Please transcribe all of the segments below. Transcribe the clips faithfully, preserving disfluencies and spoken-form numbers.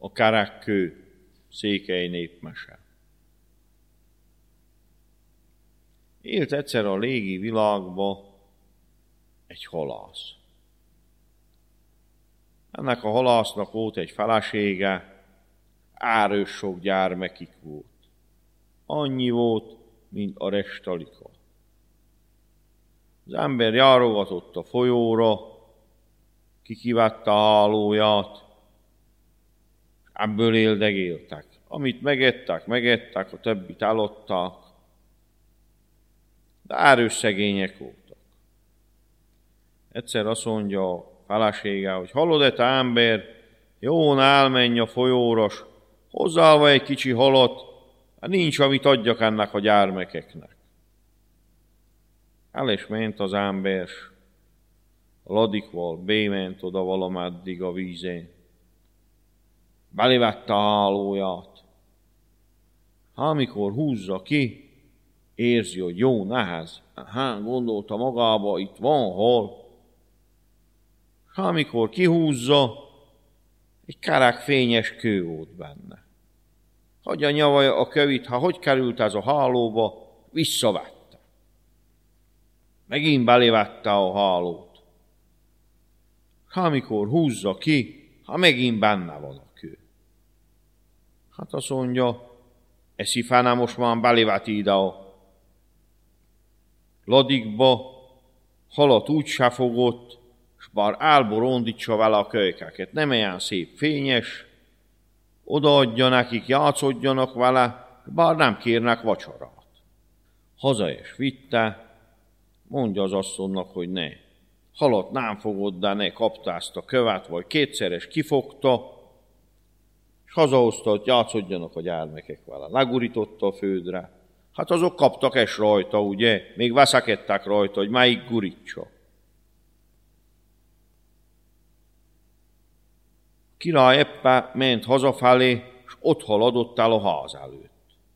a kerekkő, székely népmese. Élt egyszer a légi világba egy halász. Ennek a halásznak volt egy felesége, árős sok gyermekik volt. Annyi volt, mint a restalika. Az ember járogatott a folyóra, kikivette a hálóját, ebből éldegéltek. Amit megettek, megettek, a többit eladták, de árős szegények voltak. Egyszer azt mondja a felesége, hogy hallod-e te ember, jón elmenj a folyóra, hozzálva egy kicsi halat, nincs, amit adjak ennek a gyermekeknek. El is ment az ember, a ladikval bément oda valameddig a vízén. Belivette a hálóját. Ha amikor húzza ki, érzi, hogy jó nehez. Hát gondolta magába, itt van hal. Ha amikor kihúzza, egy kerek fényes kő volt benne. Hagyja nyavalja a kövit, ha hogy került ez a hálóba, visszavette. Megint belivette a hálót. Ha amikor húzza ki, ha megint benne van a kő. Hát azt mondja, eszi fene most már beliveti ide a ladikba, halat úgy se fogott, és bár elborondítsa vele a kölykeket. Nem olyan szép fényes, odaadja nekik, játszodjanak vele, bár nem kérnek vacsorát. Haza is vitte, mondja az asszonynak, hogy ne. Halat nem fogod, de ne kapta ezt a követ, vagy kétszeres kifogta, és hazahozta, hogy játszodjanak a gyermekek vele. Legurította a földre. Hát azok kaptak es rajta, ugye? Még veszekedtek rajta, hogy melyik gurítsa. Király éppen ment hazafelé, és ott haladott el a ház előtt.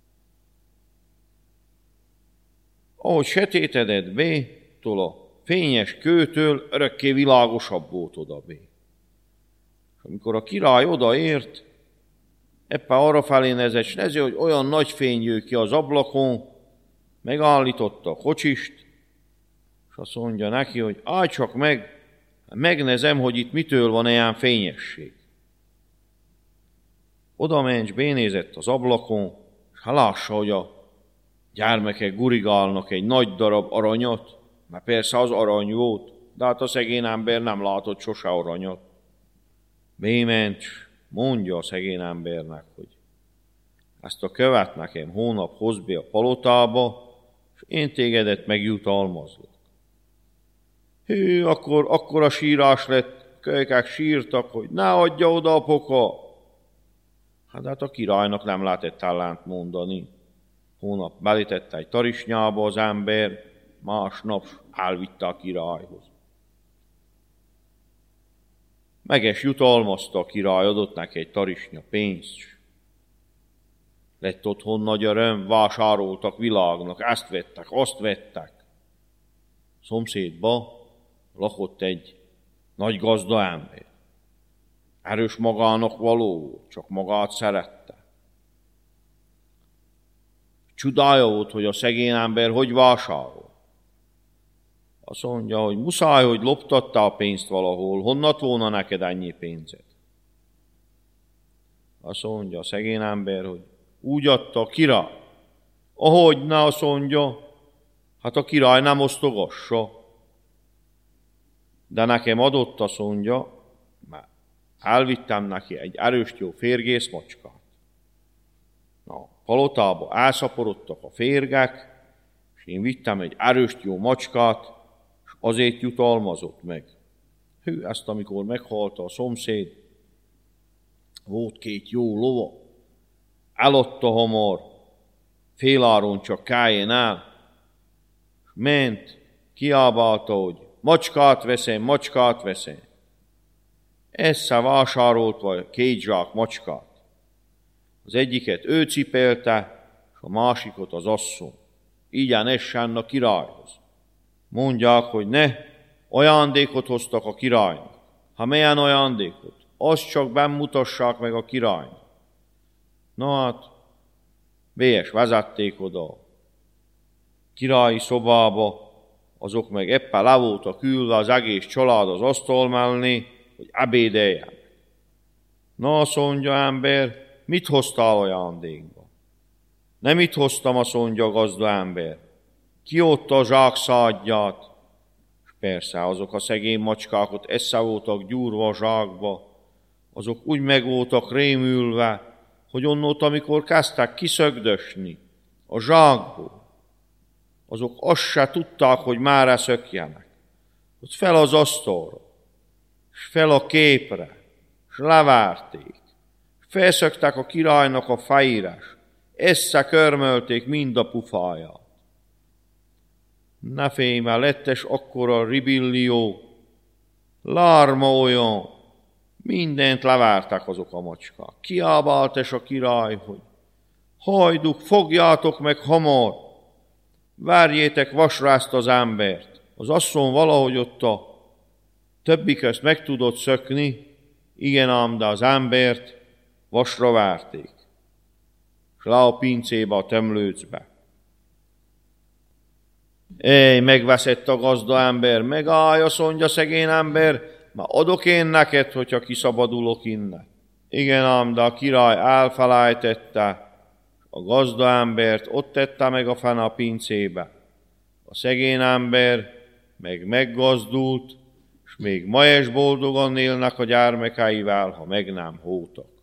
Ahogy sötétedett be, tól a fényes kőtől örökké világosabb volt oda be. És amikor a király odaért, éppen arra felé nézett, s nézi, hogy olyan nagy fény jön ki az ablakon, megállította a kocsist, és azt mondja neki, hogy állj csak meg, megnézem, hogy itt mitől van ilyen fényesség. Oda ment, bénézett az ablakon, és ha lássa, hogy a gyermekek gurigálnak egy nagy darab aranyat, mert persze az arany volt, de hát a szegény ember nem látott sose aranyat. Bément, mondja a szegény embernek, hogy ezt a követ nekem hónap hoz be a palotába, és én tégedet megjutalmazlak. Hű, akkor, akkor a sírás lett, kölykák sírtak, hogy ne adja oda a poka. Hát, hát a királynak nem lehetett ellent mondani. Hónap belitette egy tarisnyába az ember, másnap elvitte a királyhoz. Meges jutalmazta a király, adott neki egy tarisnya pénzt. Lett otthon nagy öröm, vásároltak világnak, ezt vettek, azt vettek. Szomszédba lakott egy nagy gazda ember. Erős magának való, csak magát szerette. Csodája volt, hogy a szegény ember hogy vásárol. Azt mondja, hogy muszáj, hogy loptatta a pénzt valahol, honnat volna neked ennyi pénzed? Azt mondja a szegény ember, hogy úgy adta a király. Ahogy ne, azt mondja, hát a király nem osztogassa. De nekem adott, azt mondja, mert elvittem neki egy erős jó férgész macskát. Na, palotába elszaporodtak a férgek, és én vittem egy erős jó macskát, és azért jutalmazott meg. Hű, ezt amikor meghalta a szomszéd, volt két jó lova, eladta hamar, féláron csak kájén el, és ment, kiábálta, hogy macskát veszem, macskát veszem. Esze vásárolt vagy két zsák macskát. Az egyiket ő cipelte, és a másikot az asszony. Ígyán essen a királyhoz. Mondják, hogy ne, ajándékot hoztak a királynak. Ha milyen ajándékot? azt csak bemutassák meg a királynak. Na hát, bélyes vezették oda királyi szobába, azok meg éppen le voltak ülve az egész család az asztal mellé, hogy ebédeljen. Na, azt mondja ember, mit hoztál ajándékba? Nem mit hoztam, azt mondja a gazda ember. Kiadta a zsákszádját, és persze azok a szegény macskák ott össze voltak gyúrva a zsákba, azok úgy meg voltak rémülve, hogy onnót, amikor kezdtek kiszögdösni a zsákból, azok azt se tudták, hogy mára szökjenek. Ott fel az asztalra, és fel a képre, és levárték. Felszöktek a királynak a fejére, összekörmölték mind a pufáját. Ne félj, már lettes akkora ribillió, lárma olyan, mindent levárták azok a macskák. Kiábált es a király, hogy hajduk, fogjátok meg hamar, várjétek vasra ezt az embert. Az asszony valahogy ott a többi közt meg tudott szökni, igen ám, de az embert vasra várték, és le a pincébe, a tömlőcbe. Éj, megveszett a gazda ember, megállj, azt mondja szegény ember, már adok én neked, hogyha kiszabadulok innen. Igen ám, de a király elfelejtette, a gazda embert ott tette meg a fene a pincébe. A szegény ember meg meggazdult, és még ma is boldogan élnek a gyermekeivel, ha meg nem hótak.